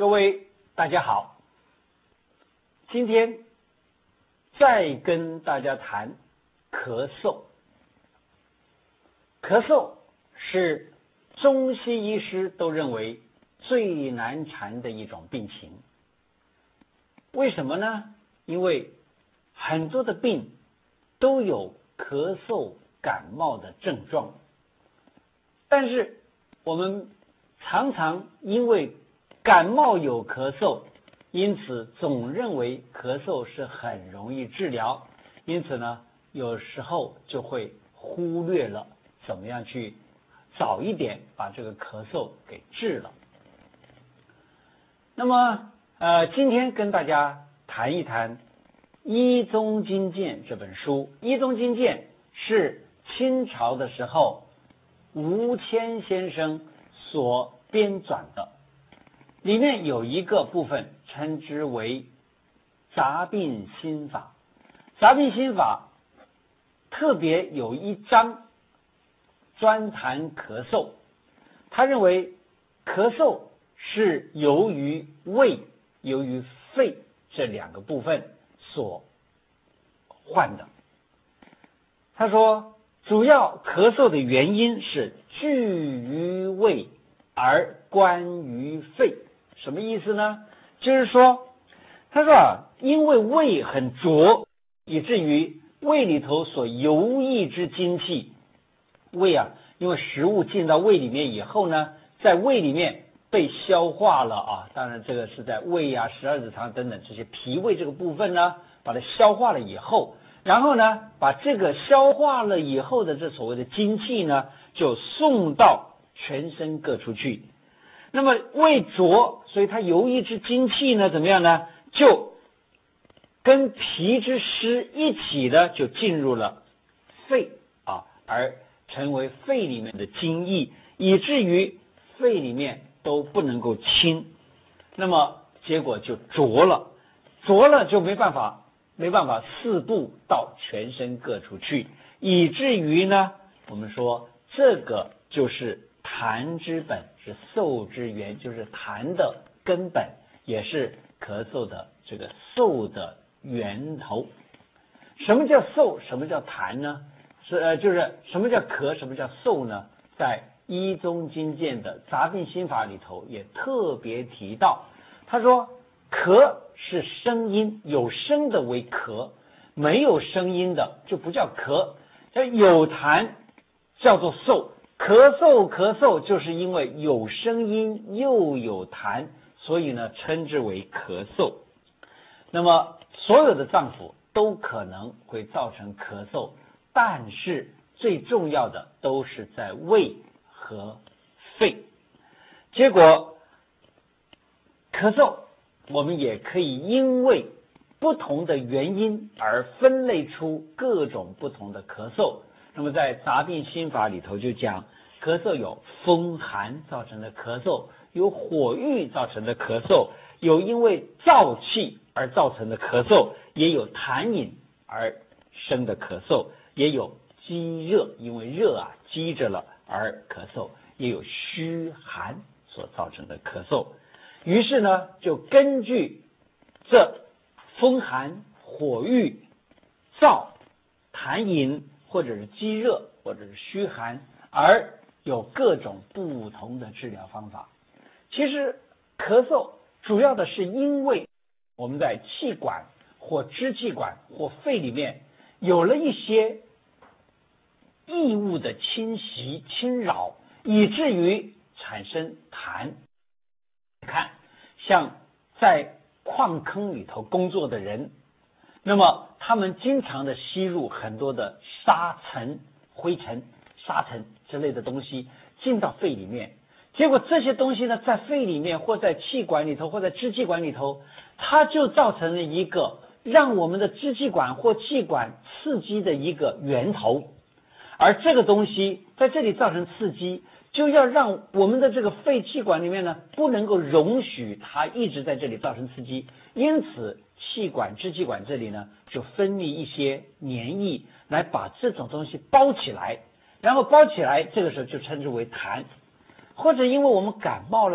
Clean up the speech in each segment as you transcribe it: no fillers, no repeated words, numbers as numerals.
各位大家好，今天再跟大家谈咳嗽。咳嗽是中西医师都认为最难缠的一种病情。为什么呢？因为很多的病都有咳嗽、感冒的症状，但是我们常常因为感冒有咳嗽，因此总认为咳嗽是很容易治疗，因此呢，有时候就会忽略了怎么样去早一点把这个咳嗽给治了。那么今天跟大家谈一谈《医宗金鉴》这本书。《医宗金鉴》是清朝的时候吴谦先生所编纂的，里面有一个部分称之为杂病心法。杂病心法特别有一章专谈咳嗽，他认为咳嗽是由于胃、由于肺这两个部分所患的。他说主要咳嗽的原因是聚于胃而关于肺。什么意思呢？就是说，他说因为胃很浊，以至于胃里头所游溢之精气，胃因为食物进到胃里面以后呢，在胃里面被消化了当然这个是在胃十二指肠等等这些脾胃这个部分呢，把它消化了以后，然后呢，把这个消化了以后的这所谓的精气呢，就送到全身各处去。那么胃浊，所以它游溢之精气呢，怎么样呢？就跟脾之湿一起的就进入了肺而成为肺里面的精液，以至于肺里面都不能够清，那么结果就浊了，浊了就没办法四布到全身各处去，以至于呢，我们说这个就是痰之本，是嗽之源，就是痰的根本，也是咳嗽的这个嗽的源头。什么叫嗽？什么叫痰呢？就是什么叫咳？什么叫嗽呢？在《医宗金鉴》的杂病心法里头也特别提到，他说咳是声音，有声的为咳，没有声音的就不叫咳。有痰叫做嗽，咳嗽就是因为有声音又有痰，所以呢称之为咳嗽。那么所有的脏腑都可能会造成咳嗽，但是最重要的都是在胃和肺。结果咳嗽我们也可以因为不同的原因而分类出各种不同的咳嗽。那么在杂病心法里头就讲，咳嗽有风寒造成的咳嗽，有火郁造成的咳嗽，有因为燥气而造成的咳嗽，也有痰饮而生的咳嗽，也有积热，因为热积着了而咳嗽，也有虚寒所造成的咳嗽。于是呢，就根据这风寒、火郁、燥、痰饮，或者是积热，或者是虚寒，而有各种不同的治疗方法。其实咳嗽主要的是因为我们在气管或支气管或肺里面有了一些异物的侵袭侵扰，以至于产生痰。看像在矿坑里头工作的人，那么他们经常的吸入很多的沙尘、灰尘、沙尘之类的东西进到肺里面，结果这些东西呢，在肺里面或在气管里头或在支气管里头，它就造成了一个让我们的支气管或气管刺激的一个源头，而这个东西在这里造成刺激，就要让我们的这个肺气管里面呢，不能够容许它一直在这里造成刺激，因此气管、支气管这里呢，就分泌一些黏液来把这种东西包起来，然后包起来，这个时候就称之为痰。或者因为我们感冒啦，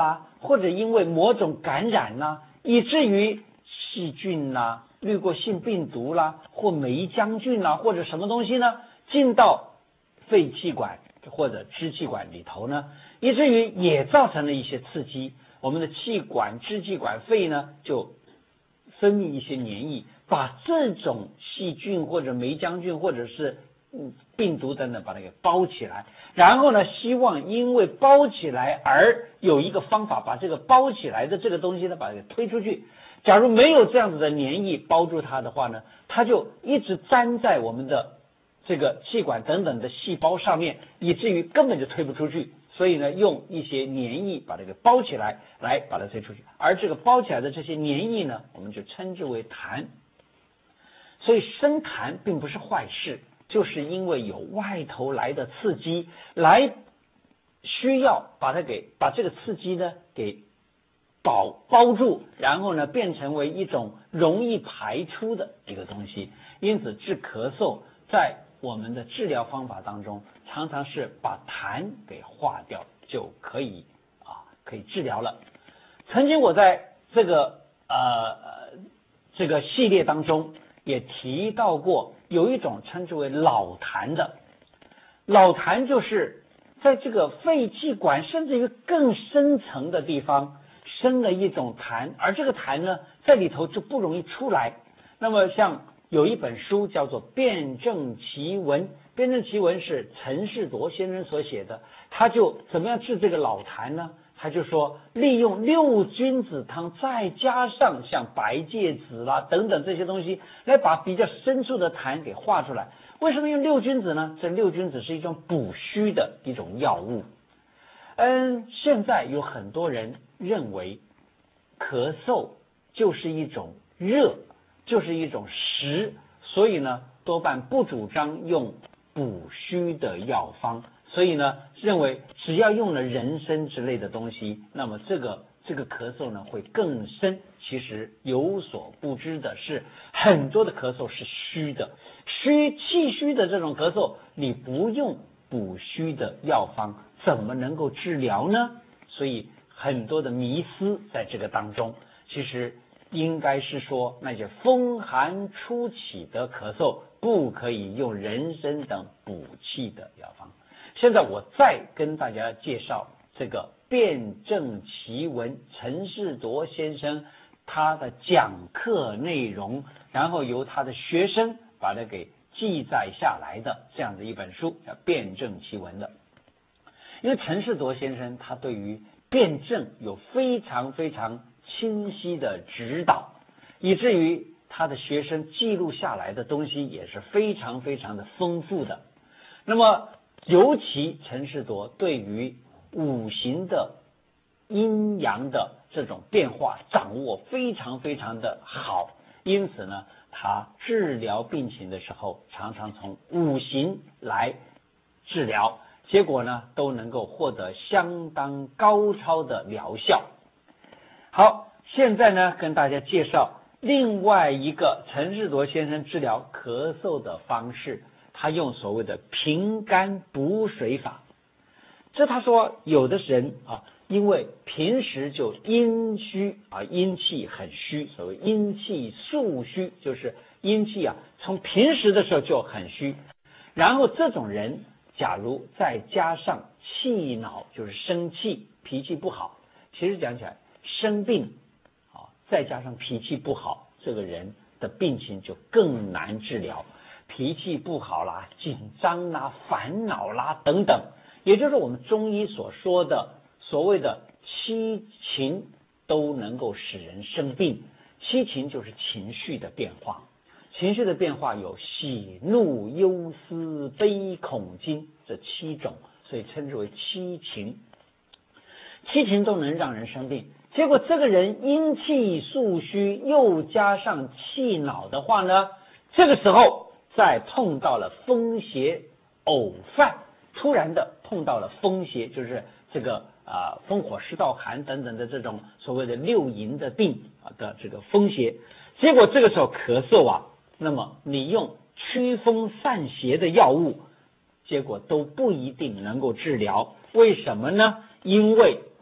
或者因为某种感染啦，以至于细菌啦、滤过性病毒啦，或霉浆菌啦，或者什么东西呢，进到肺气管或者支气管里头呢，以至于也造成了一些刺激，我们的气管、支气管、肺呢就分泌一些黏液，把这种细菌或者霉浆菌或者是病毒等等把它给包起来，然后呢，希望因为包起来而有一个方法把这个包起来的这个东西呢把它给推出去。假如没有这样子的黏液包住它的话呢，它就一直粘在我们的这个气管等等的细胞上面，以至于根本就推不出去。所以呢，用一些黏液把它给包起来，来把它推出去。而这个包起来的这些黏液呢，我们就称之为痰。所以生痰并不是坏事，就是因为有外头来的刺激，来需要把这个刺激呢给包住，然后呢变成为一种容易排出的一个东西。因此治咳嗽在我们的治疗方法当中，常常是把痰给化掉就可以治疗了。曾经我在这个系列当中也提到过，有一种称之为老痰的。老痰就是在这个肺气管甚至于更深层的地方生了一种痰，而这个痰呢在里头就不容易出来。那么像有一本书叫做《辨证奇闻》，《辨证奇闻》是陈士铎先生所写的，他就怎么样治这个老痰呢？他就说利用六君子汤，再加上像白芥子啦等等这些东西，来把比较深处的痰给化出来。为什么用六君子呢？这六君子是一种补虚的一种药物。现在有很多人认为咳嗽就是一种热，就是一种实，所以呢多半不主张用补虚的药方，所以呢认为只要用了人参之类的东西，那么这个咳嗽呢会更深。其实有所不知的是，很多的咳嗽是虚的，气虚的这种咳嗽，你不用补虚的药方怎么能够治疗呢？所以很多的迷思在这个当中。其实应该是说，那些风寒初起的咳嗽不可以用人参等补气的药方。现在我再跟大家介绍这个辨证奇闻，陈士铎先生他的讲课内容，然后由他的学生把它给记载下来的这样的一本书，叫辨证奇闻的。因为陈士铎先生他对于辩证有非常非常清晰的指导，以至于他的学生记录下来的东西也是非常非常的丰富的。那么尤其陈士铎对于五行的阴阳的这种变化掌握非常非常的好，因此呢他治疗病情的时候常常从五行来治疗，结果呢都能够获得相当高超的疗效。好，现在呢跟大家介绍另外一个陈士铎先生治疗咳嗽的方式，他用所谓的平肝补水法。这他说有的人因为平时就阴虚阴气很虚，所谓阴气素虚，就是阴气从平时的时候就很虚，然后这种人假如再加上气恼，就是生气脾气不好，其实讲起来生病再加上脾气不好，这个人的病情就更难治疗。脾气不好啦，紧张啦，烦恼啦等等，也就是我们中医所说的所谓的七情都能够使人生病。七情就是情绪的变化，情绪的变化有喜怒忧思悲恐惊这七种，所以称之为七情。七情都能让人生病，结果这个人阴气素虚，又加上气恼的话呢，这个时候再碰到了风邪偶犯，突然的碰到了风邪，就是这个风火湿燥寒等等的这种所谓的六淫的病的这个风邪，结果这个时候咳嗽那么你用驱风散邪的药物，结果都不一定能够治疗。为什么呢？因为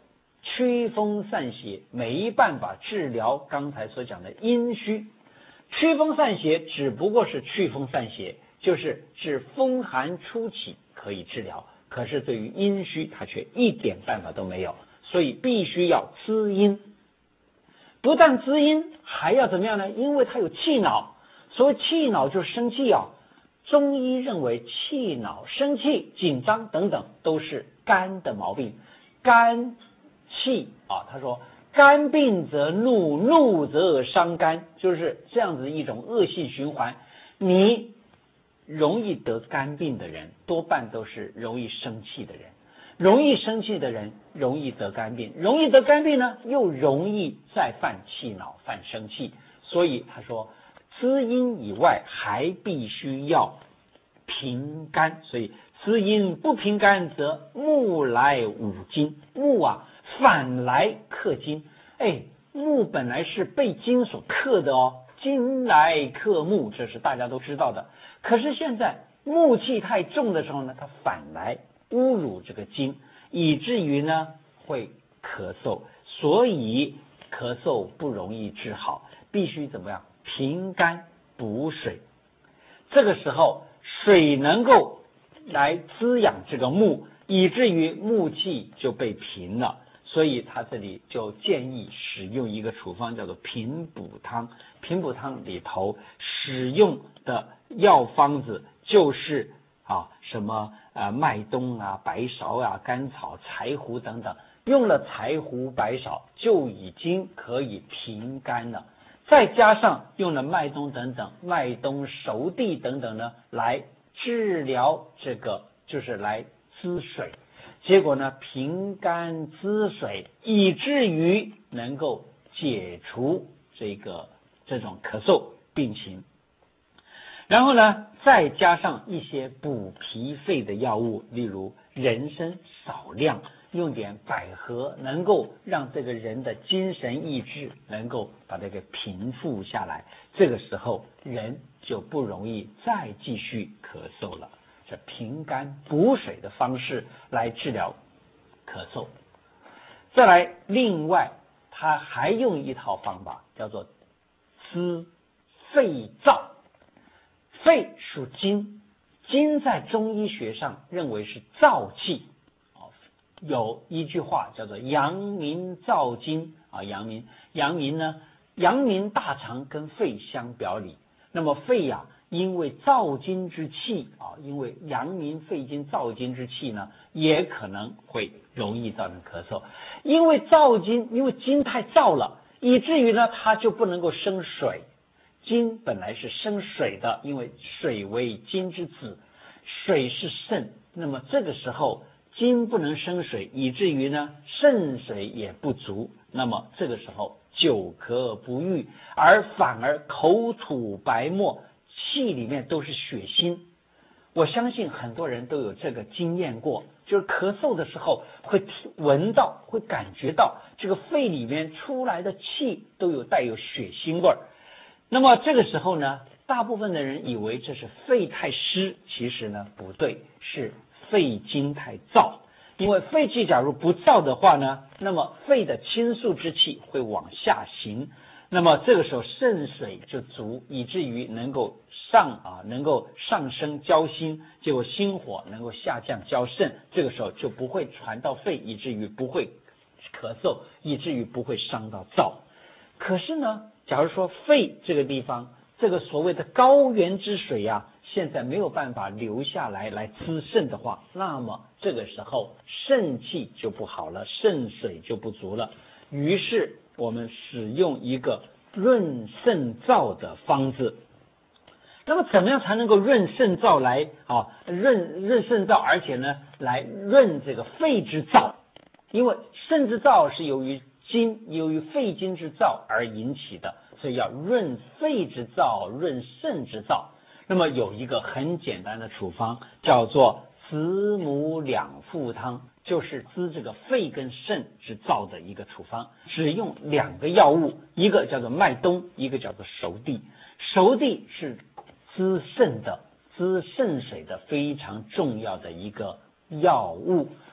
祛风散邪，没办法治疗刚才所讲的阴虚。祛风散邪只不过是祛风散邪，就是治风寒初起可以治疗，可是对于阴虚它却一点办法都没有，所以必须要滋阴。不但滋阴，还要怎么样呢？因为它有气恼，所谓气恼就是生气啊。中医认为气恼、生气、紧张等等都是肝的毛病，肝气啊，他说肝病则怒，怒则伤肝，就是这样子一种恶性循环。你容易得肝病的人，多半都是容易生气的人，容易生气的人容易得肝病，容易得肝病呢，又容易再犯气恼、犯生气。所以他说滋阴以外还必须要平肝，所以滋阴不平肝则木来五金，木啊反来克金。木本来是被金所克的哦，金来克木，这是大家都知道的。可是现在木气太重的时候呢，它反来侮辱这个金，以至于呢会咳嗽，所以咳嗽不容易治好，必须怎么样？平肝补水。这个时候水能够来滋养这个木，以至于木气就被平了。所以他这里就建议使用一个处方叫做平补汤。平补汤里头使用的药方子就是什么麦冬啊、白芍啊、甘草、柴胡等等，用了柴胡、白芍就已经可以平肝了。再加上用了麦冬等等，麦冬、熟地等等呢，来治疗这个，就是来滋水。结果呢，平肝滋水，以至于能够解除这种咳嗽病情。然后呢，再加上一些补脾肺的药物，例如人参少量，用点百合，能够让这个人的精神意志能够把这个平复下来，这个时候人就不容易再继续咳嗽了。这平肝补水的方式来治疗咳嗽。再来，另外他还用一套方法叫做滋肺燥。肺属金，金在中医学上认为是燥气。有一句话叫做阳明燥金阳明大肠跟肺相表里。那么肺因为燥金之气因为阳明肺经燥金之气呢，也可能会容易造成咳嗽。因为金太燥了，以至于呢它就不能够生水。金本来是生水的，因为水为金之子，水是肾。那么这个时候金不能生水，以至于呢肾水也不足，那么这个时候久咳不愈，反而口吐白沫，气里面都是血腥。我相信很多人都有这个经验过，就是咳嗽的时候会闻到，会感觉到这个肺里面出来的气都带有血腥味儿。那么这个时候呢，大部分的人以为这是肺太湿，其实呢不对，是肺经太燥。因为肺气假如不燥的话呢，那么肺的清肃之气会往下行，那么这个时候肾水就足，以至于能够上升交心，结果心火能够下降交肾，这个时候就不会传到肺，以至于不会咳嗽，以至于不会伤到燥。可是呢，假如说肺这个地方，这个所谓的高原之水现在没有办法留下来滋肾的话，那么这个时候肾气就不好了，肾水就不足了。于是我们使用一个润肾燥的方子。那么怎么样才能够润肾燥来润肾燥，而且呢来润这个肺之燥？因为肾之燥是由于肺经之燥而引起的，所以要润肺之燥，润肾之燥。那么有一个很简单的处方叫做子母两附汤，就是滋这个肺跟肾之燥的一个处方，只用2个药物，一个叫做麦冬，一个叫做熟地。熟地是滋肾水的非常重要的一个药物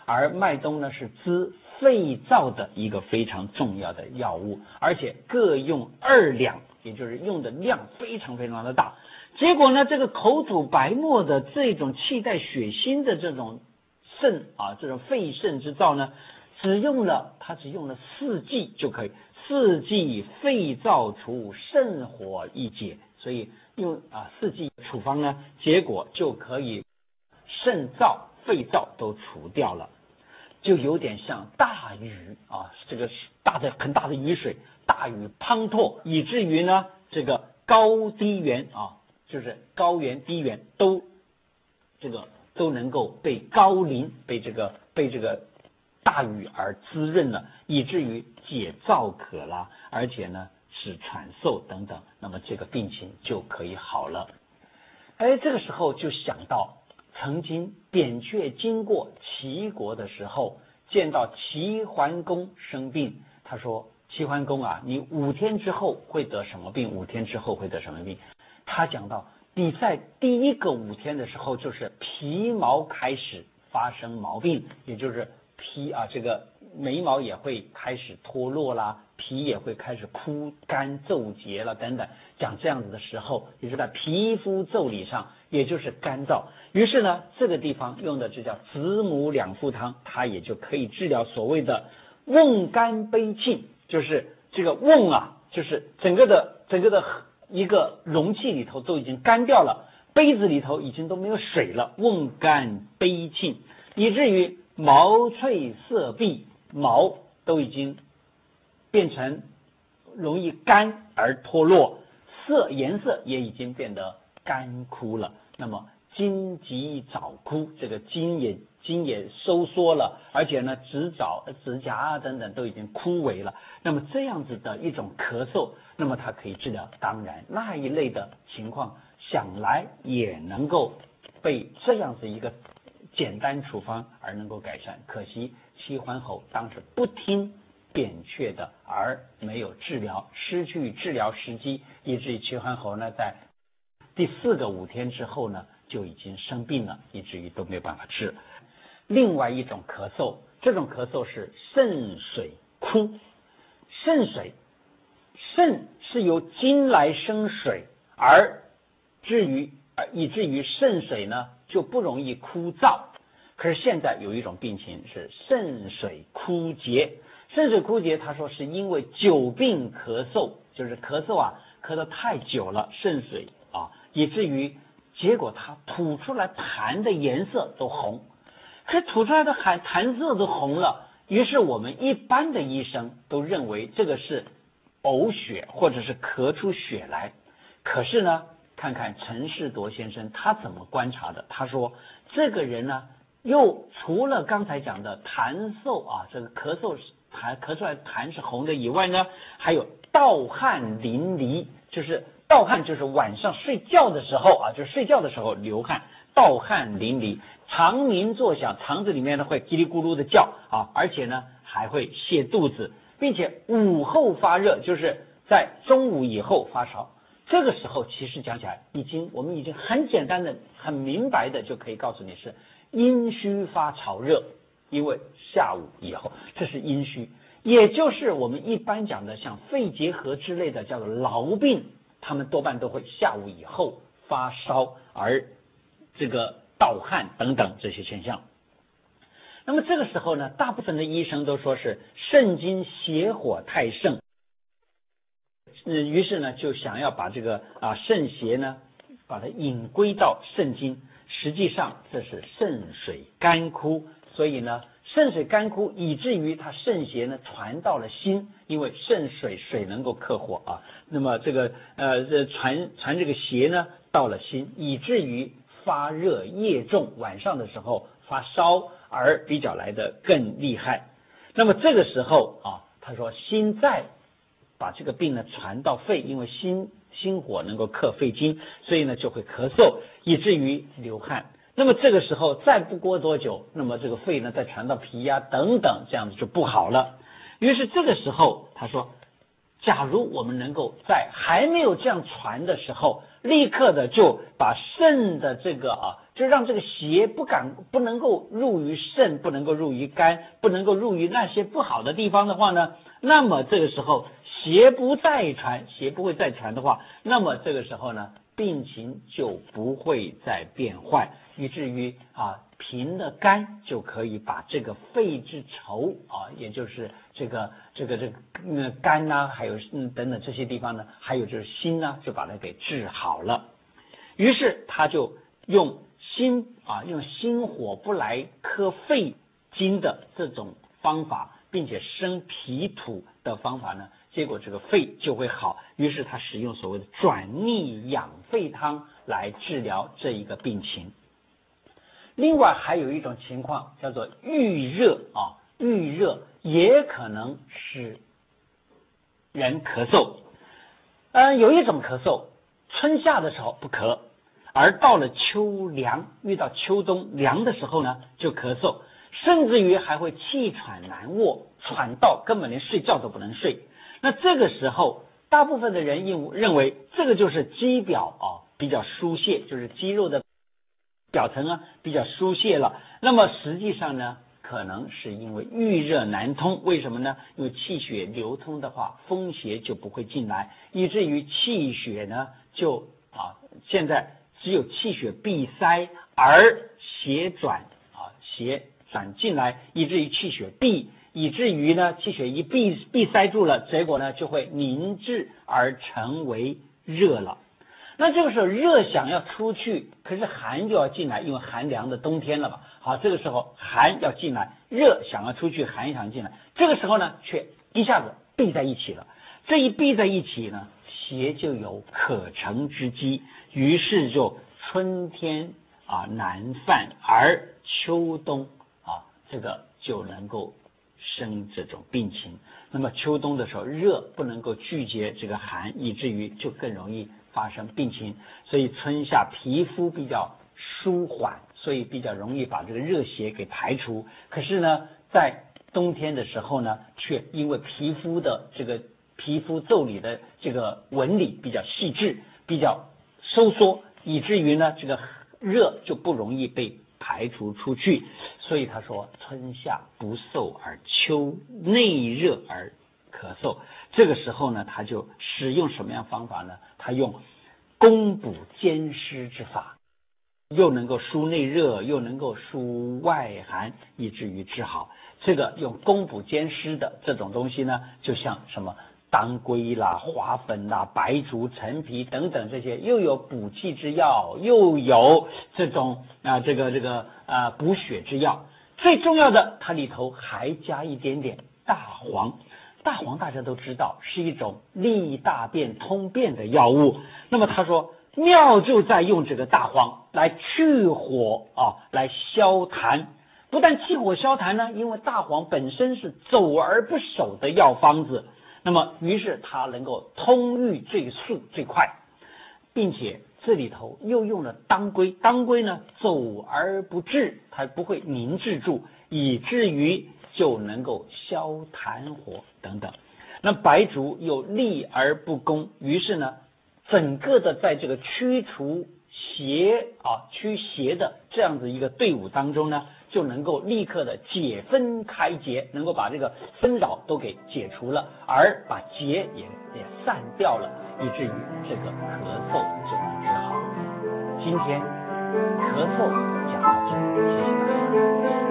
而麦冬呢是滋肺燥的一个非常重要的药物，而且各用2两，也就是用的量非常非常的大。结果呢，这个口吐白沫的这种气带血腥的这种这种肺肾之燥呢，只用了4剂就可以，4剂肺燥除，肾火一解。所以用4剂处方呢，结果就可以肾燥肺燥都除掉了，就有点像大雨这个很大的雨水，大雨滂沱，以至于呢这个高低原就是高原低原都能够被高淋，被这个大雨而滋润了，以至于解燥渴啦，而且呢使喘嗽等等，那么这个病情就可以好了。这个时候就想到曾经扁鹊经过齐国的时候，见到齐桓公生病，他说齐桓公你5天之后会得什么病？5天之后会得什么病？他讲到你在第1个5天的时候，就是皮毛开始发生毛病，也就是这个眉毛也会开始脱落啦，皮也会开始枯干皱结了等等，讲这样子的时候，也就是在皮肤腠理上，也就是干燥。于是呢，这个地方用的就叫子母两附汤，它也就可以治疗所谓的瓮干杯罄，就是这个瓮就是整个的一个容器里头都已经干掉了，杯子里头已经都没有水了，瓮干杯罄，以至于毛脆色闭，毛都已经变成容易干而脱落，颜色也已经变得干枯了。那么筋急早枯，这个筋也收缩了，而且呢指甲等等都已经枯萎了。那么这样子的一种咳嗽，那么它可以治疗，当然那一类的情况想来也能够被这样子一个简单处方而能够改善。可惜齐桓侯当时不听扁鹊的，而没有治疗，失去治疗时机，以至于齐桓侯呢在第4个5天之后呢就已经生病了，以至于都没有办法治。另外一种咳嗽，这种咳嗽是肾水枯。肾是由精来生水，以至于肾水呢就不容易枯燥。可是现在有一种病情是肾水枯竭，肾水枯竭他说是因为久病咳嗽，就是咳嗽咳得太久了，肾水以至于结果他吐出来痰的颜色都红，可是吐出来的痰色都红了，于是我们一般的医生都认为这个是呕血或者是咳出血来。可是呢，看看陈士铎先生他怎么观察的，他说这个人呢又除了刚才讲的痰嗽这个咳出来痰是红的以外呢，还有盗汗淋漓，就是盗汗就是晚上睡觉的时候就是睡觉的时候流汗，盗汗淋漓，肠鸣作响，肠子里面呢会叽里咕噜的叫而且呢还会泻肚子，并且午后发热，就是在中午以后发烧。这个时候其实讲起来我们已经很简单的很明白的就可以告诉你是阴虚发潮热，因为下午以后这是阴虚，也就是我们一般讲的像肺结核之类的叫做痨病，他们多半都会下午以后发烧，而这个盗汗等等这些现象。那么这个时候呢，大部分的医生都说是肾经邪火太盛，于是呢就想要把这个肾邪呢把它引归到肾经，实际上这是肾水干枯，所以呢肾水干枯以至于它肾邪呢传到了心，因为肾水能够克火那么这个传这个邪呢到了心，以至于发热夜重，晚上的时候发烧而比较来的更厉害。那么这个时候他说心再把这个病呢传到肺，因为心火能够克肺经，所以呢就会咳嗽，以至于流汗。那么这个时候再不过多久，那么这个肺呢再传到脾等等，这样子就不好了。于是这个时候他说，假如我们能够在还没有这样传的时候，立刻的就把肾的这个就让这个邪不能够入于肾，不能够入于肝，不能够入于那些不好的地方的话呢，那么这个时候邪不会再传的话，那么这个时候呢，病情就不会再变坏，以至于平了肝就可以把这个肺之愁也就是这个肝呐，还有等等这些地方呢，还有就是心呢，就把它给治好了。于是他就用心火不来克肺经的这种方法，并且生脾土的方法呢，结果这个肺就会好。于是他使用所谓的转逆养肺汤来治疗这一个病情。另外还有一种情况叫做郁热郁热也可能使人咳嗽。有一种咳嗽，春夏的时候不咳，而到了秋凉，遇到秋冬凉的时候呢，就咳嗽，甚至于还会气喘难卧，喘到根本连睡觉都不能睡。那这个时候，大部分的人认为这个就是肌表比较疏泄，就是肌肉的表层比较疏泄了。那么实际上呢，可能是因为郁热难通。为什么呢？因为气血流通的话，风邪就不会进来，以至于气血呢就现在只有气血闭塞，而邪转进来，以至于气血闭，以至于呢气血一闭塞住了，结果呢就会凝滞而成为热了。那这个时候热想要出去，可是寒就要进来，因为寒凉的冬天了嘛。好，这个时候寒要进来，热想要出去，寒想进来，这个时候呢却一下子闭在一起了。这一闭在一起呢，邪就有可乘之机，于是就春天难犯，而秋冬这个就能够生这种病情。那么秋冬的时候，热不能够拒绝这个寒，以至于就更容易发生病情。所以春夏皮肤比较舒缓，所以比较容易把这个热邪给排除。可是呢，在冬天的时候呢，却因为皮肤的这个皮肤腠理的这个纹理比较细致，比较收缩，以至于呢这个热就不容易被排除出去。所以他说春夏不受而秋内热而咳嗽。这个时候呢，他就使用什么样方法呢？他用攻补兼施之法，又能够疏内热，又能够疏外寒，以至于治好。这个用攻补兼施的这种东西呢，就像什么当归啦、花粉啦、白术、陈皮等等这些，又有补气之药，又有这种补血之药。最重要的，它里头还加一点点大黄。大黄大家都知道是一种利大便通便的药物。那么他说妙就在用这个大黄来去火来消痰。不但去火消痰呢，因为大黄本身是走而不守的药方子，那么于是它能够通郁最速最快，并且这里头又用了当归。当归呢走而不滞，它不会凝滞住，以至于就能够消痰火等等。那白术又利而不攻，于是呢整个的在这个驱邪的这样子一个队伍当中呢，就能够立刻的解纷开结，能够把这个纷扰都给解除了，而把结也散掉了，以至于这个咳嗽就能治好。今天咳嗽讲到这里，谢谢大家。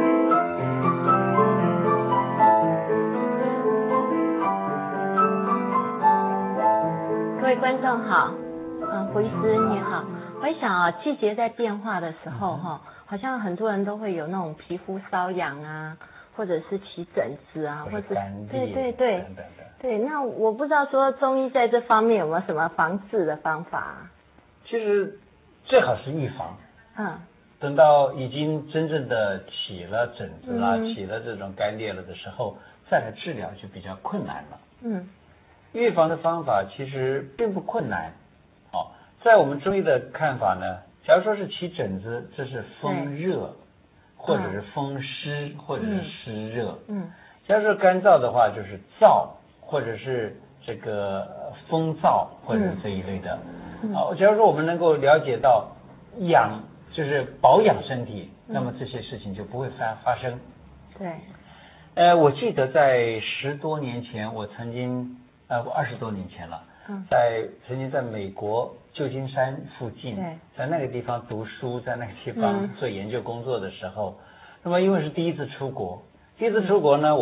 各位观众好，胡医师你好。我也想季节在变化的时候好像很多人都会有那种皮肤瘙痒啊，或者是起疹子啊，或者对，那我不知道说中医在这方面有没有什么防治的方法其实最好是预防。等到已经真正的起了疹子啦，起了这种干裂了的时候，再来治疗就比较困难了。预防的方法其实并不困难。在我们中医的看法呢，假如说是起疹子，这是风热，或者是风湿，或者是湿热。假如说干燥的话，就是燥，或者是这个风燥，或者是这一类的。假如说我们能够了解到就是保养身体，那么这些事情就不会发生。 对。 我记得在10多年前，我曾经20多年前了，曾经在美国旧金山附近，在那个地方读书，在那个地方做研究工作的时候，那么因为是第一次出国呢，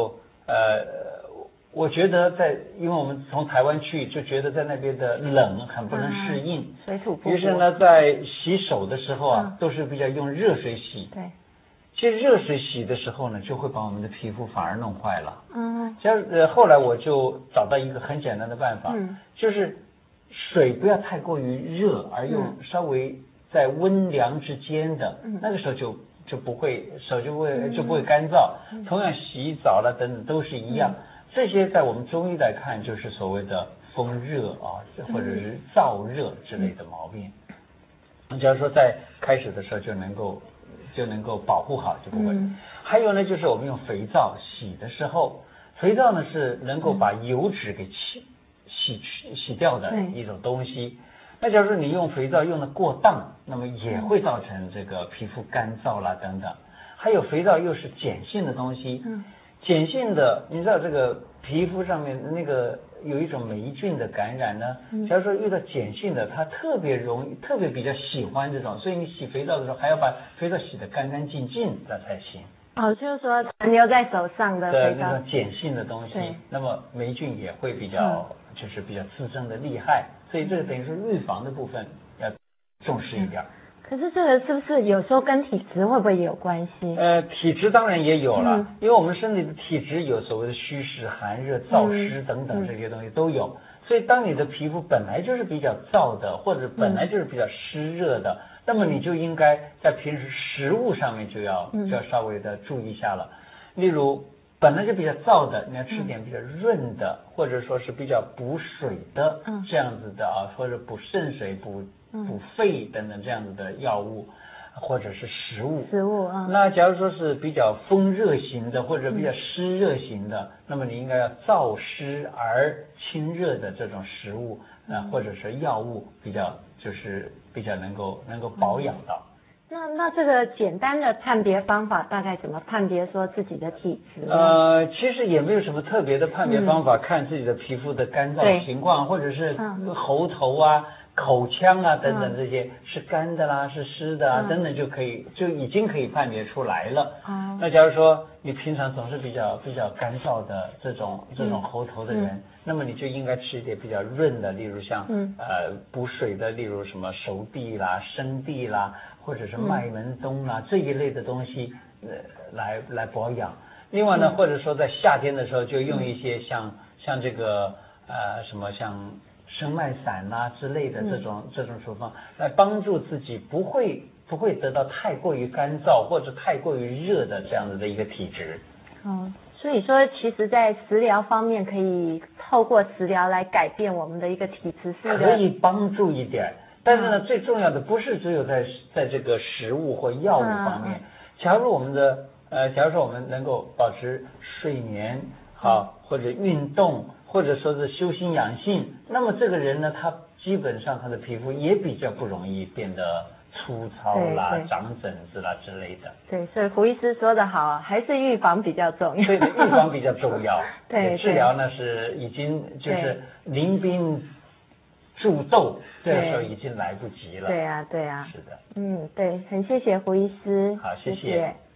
我觉得因为我们从台湾去，就觉得在那边的冷很不能适应， 水土不服。 于是呢，在洗手的时候都是比较用热水洗。 对。 其实热水洗的时候呢，就会把我们的皮肤反而弄坏了。后来我就找到一个很简单的办法，就是水不要太过于热，而用稍微在温凉之间的，那个时候就不会手就不会干燥。同样洗澡了等等都是一样。这些在我们中医来看，就是所谓的风热或者是燥热之类的毛病。假如说在开始的时候就能够保护好，就不会。还有呢，就是我们用肥皂洗的时候，肥皂呢是能够把油脂给洗掉的一种东西。那假如说你用肥皂用的过当，那么也会造成这个皮肤干燥啦等等。还有肥皂又是碱性的东西，碱性的，你知道这个皮肤上面那个有一种霉菌的感染呢，假如说遇到碱性的，它特别比较喜欢这种，所以你洗肥皂的时候还要把肥皂洗得干干净净的才行。 就是说残留在手上的肥皂那种碱性的东西，那么霉菌也会比较滋生的厉害，所以这个等于说预防的部分要重视一点。 可是这个是不是有时候跟体质会不会也有关系？ 体质当然也有了，因为我们身体的体质有所谓的虚实、寒热、燥湿等等这些东西都有，所以当你的皮肤本来就是比较燥的，或者本来就是比较湿热的，那么你就应该在平时食物上面就要稍微的注意一下了。例如本来就比较燥的，你要吃点比较润的，或者说是比较补水的这样子的或者补肾水、补肺等等这样子的药物或者是食物。那假如说是比较风热型的或者比较湿热型的，那么你应该要燥湿而清热的这种食物或者是药物比较能够保养到。 那这个简单的判别方法大概怎么判别说自己的体质？ 其实也没有什么特别的判别方法，看自己的皮肤的干燥情况，或者是喉头口腔等等这些是干的啦，是湿的等等就已经可以判别出来了。那假如说你平常总是比较干燥的这种喉头的人，那么你就应该吃一点比较润的，例如像补水的，例如什么熟地啦、生地啦，或者是麦门冬啦这一类的东西来保养。另外呢，或者说在夏天的时候就用一些像这个什么像生脉散之类的这种处方来帮助自己不会得到太过于干燥或者太过于热的这样子的一个体质。 所以说其实在食疗方面可以透过食疗来改变我们的一个体质， 可以帮助一点，但是呢最重要的不是只有在这个食物或药物方面。假如说我们能够保持睡眠或者运动，或者说是修心养性，那么这个人呢，他基本上他的皮肤也比较不容易变得粗糙啦、长疹子啦之类的。 对，所以胡医师说的好，还是预防比较重要。 对的，预防比较重要。 对， 治疗呢是已经就是临兵助斗，这个时候已经来不及了。 对啊。 是的。 对，很谢谢胡医师。 好，谢谢。